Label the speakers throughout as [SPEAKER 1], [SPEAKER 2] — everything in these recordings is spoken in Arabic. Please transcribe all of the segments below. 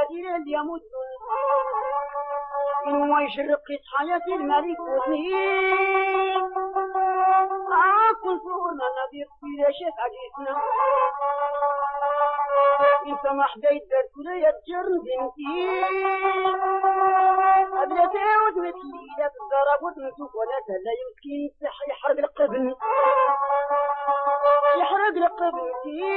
[SPEAKER 1] إلى اليموت إنما يشرق حياة الملك وزنين كن صورنا نذير في لاشات عجيسنا إن سمح دايدر كل يتجرن بنتي قبل تعود مثلي لا تضرب وتنسوك ولا تهلا يمكن صح يحرق القبل يحرق القبل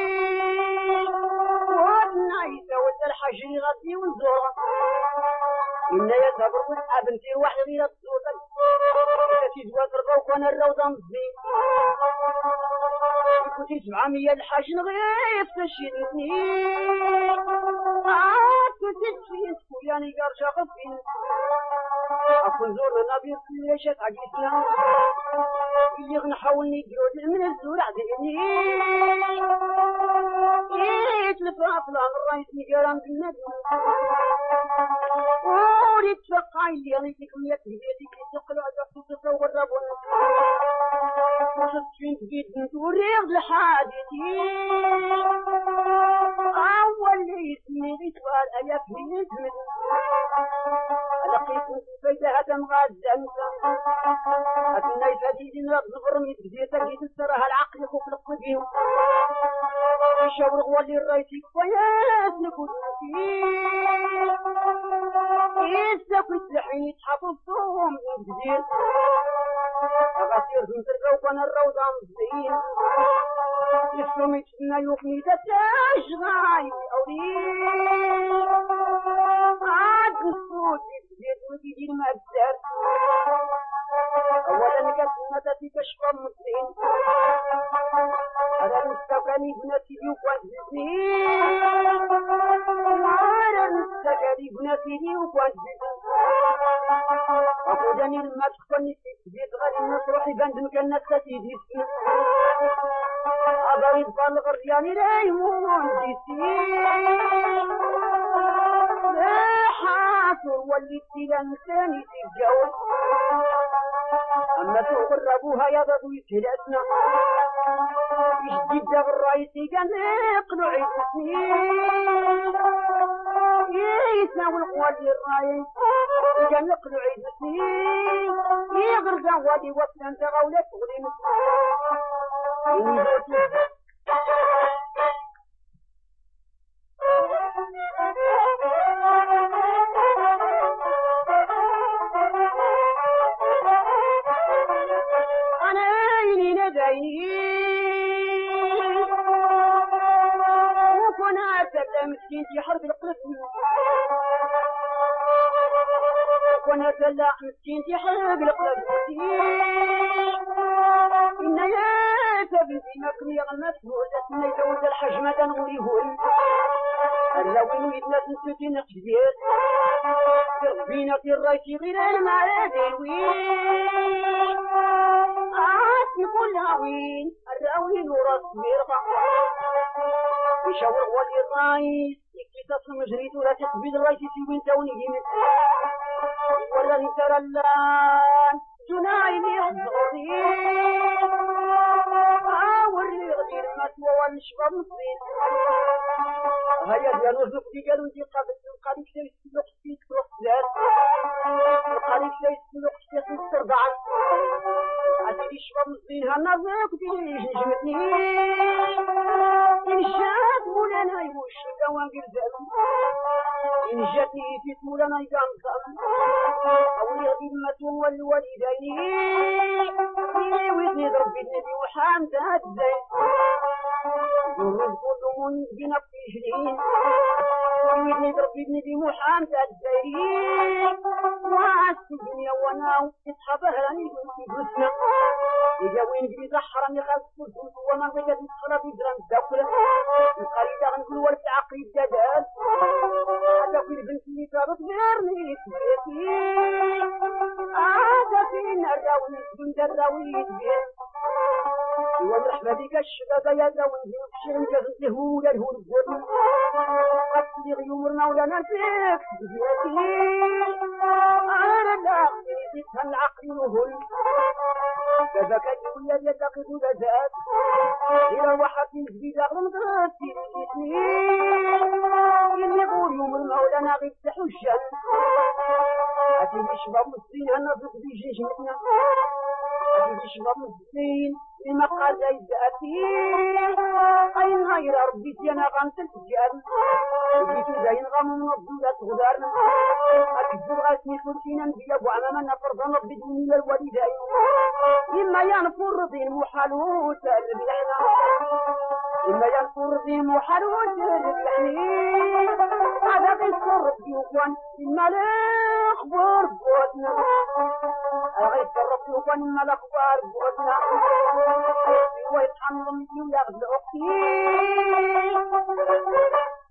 [SPEAKER 1] والنعيسة والحجر غدي ونزور إلا يتبرق الأبنتي واحد غير الصوت تتجوى تربوك وانا الروضة مزين كنتي 700 الحاجن غير تشيني كنتي تشين سكولاني قرشا غفين أكون زورنا نبي ليشات عجيسنا اللي غنحاول نديرو من الزور عديني تلفافلا من رايس نقرام بالنبي وريد تفقع اللي غيتك وياك بيديك تقلع دفتو تصور ربون وشتين تجيد نتوريغ لحادثي أول لي اسمي غيتوال أياك من اسمي لقيت فايدة مغازة أتناي فديد رب نفرمي تبديتك يتسرها العقل يخوف القديم يشاور غوالي الرايتي وياس نكون يساكو يتلحين يتحفظ صوم جديد أغاسير زنترقا وكان الروضة مزين يسلم يتسنى يوكني تتاش غايب أولي عاد الصوت يتزيد ويجي المأجر أولا كسنة تكشف المسلين هذا المستقاني بنتي يوكوان جزين وعلى المستقاني بنتي يوكوان جزين أخذني المدخل تزيد غير النصر حبان كان تسيدي أضرب بالغريان لا يمون جسين لا حاصر والتي لنساني تتجاوز أما تغربوها يا ضدو يتلاتنا يجدد بالرئيسي كان يقنع يتسنين يساوي القوالي الرئيس كان يقنع يتسنين يغرق وادي وقت انت غولة تغرين مسكين في حرب القلب وانا تلا مسكين في حرب القلب إن يا تبنتي مكري غمسه لسنا يتوز الحجمة تنغريهن اللوين يتناس نسوتي نقشدير تغبينا في الرايتي غير المعادي وين عاسي كلها وين الراوين وراس ميرغا يشاور ولي الرئيس اكتساس مجريد ولا تقبيل الرئيس وين توني جيمت ولا نترى اللان جنايني حضوري وري غدير المسوى والشباب مصرين هيا ديال وزنك دي قالوا انتي قابل القاليك شاي السلوك فيك تروح زاد القاليك شاي السلوك فيك تربعا عسيدي الشباب مصرين هالنظرك دي جمتني إن جات مولانا يوش دوان قرزان إن جاتني في مولانا يقامزان أولي غديمة والوالدين ويزني ضرب النبي وحامد هالزين يرد كلهم بنفس جنين ويزني ضرب النبي محامد هالزين وعس الدنيا وانا يتحبها راني بسنا إذا وين في زحرا يخاف الفلوس وما بقت تدخل في درام الدولة القريدة غنقول ورد عقيد جدال هذا في البنت اللي صارت غيرني سبيتي هذا فين الراوي بنت الراوي بيت ومرحبا بك الشباب يا زوجي وكشين جزته ولا الهول الزبن قتلي غيورنا ولا نسيك بيتي أنا لا أخذ العقل وهل فبكت ويا يتقد بذات إلى واحد جديد أغلم ذاتي اللي يقول يوم المولى أنا غير تحوشا أتي شباب مسكين أنا ضد بيجيشنا أتي شباب مسكين لما قال يزأتي أين غير ربيتي أنا غنت الفجار جيتي زين غم منظم لا تغدارنا أكبر غاسمي كنتينا نبيا وعمامنا فرضنا بدون الوالدين إما ينفر ذي المحال وتألب لحنا إما ينفر ذي المحال وتألب لحنا هذا غير ربي وكوان إما الأخبار بوتنا غير ربي وكوان إما الأخبار بوتنا ويتحمل مني وياخذ أختي